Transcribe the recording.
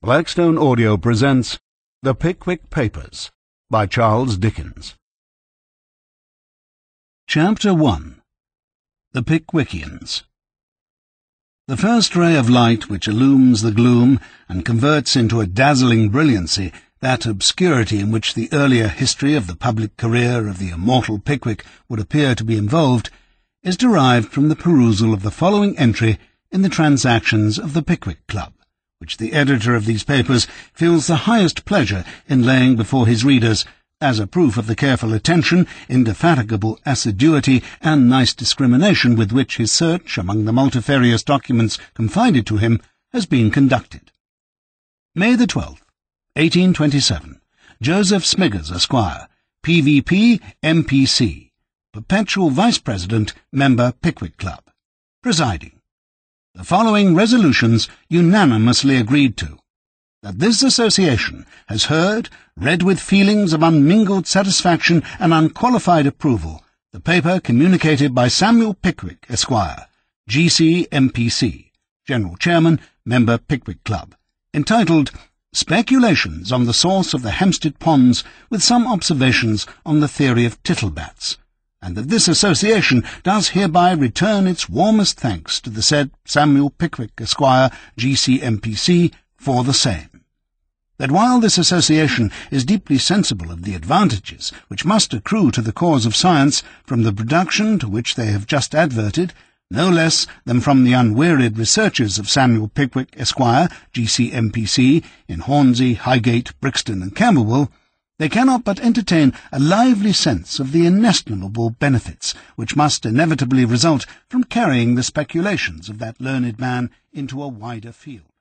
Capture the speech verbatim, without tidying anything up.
Blackstone Audio presents The Pickwick Papers by Charles Dickens. Chapter one. The Pickwickians. The first ray of light which illumes the gloom and converts into a dazzling brilliancy that obscurity in which the earlier history of the public career of the immortal Pickwick would appear to be involved, is derived from the perusal of the following entry in the Transactions of the Pickwick Club, which the editor of these papers feels the highest pleasure in laying before his readers, as a proof of the careful attention, indefatigable assiduity, and nice discrimination with which his search among the multifarious documents confided to him has been conducted. May the twelfth, eighteen twenty-seven. Joseph Smiggers, Esquire, P V P, M P C, Perpetual Vice President, Member, Pickwick Club, presiding. The following resolutions unanimously agreed to: that this association has heard, read with feelings of unmingled satisfaction and unqualified approval, the paper communicated by Samuel Pickwick, Esquire, G C M P C, General Chairman, Member, Pickwick Club, entitled Speculations on the Source of the Hampstead Ponds, with some observations on the theory of tittlebats, and that this association does hereby return its warmest thanks to the said Samuel Pickwick, Esquire, G C M P C, for the same. That while this association is deeply sensible of the advantages which must accrue to the cause of science from the production to which they have just adverted, no less than from the unwearied researches of Samuel Pickwick, Esquire, G C M P C, in Hornsey, Highgate, Brixton, and Camberwell, they cannot but entertain a lively sense of the inestimable benefits which must inevitably result from carrying the speculations of that learned man into a wider field.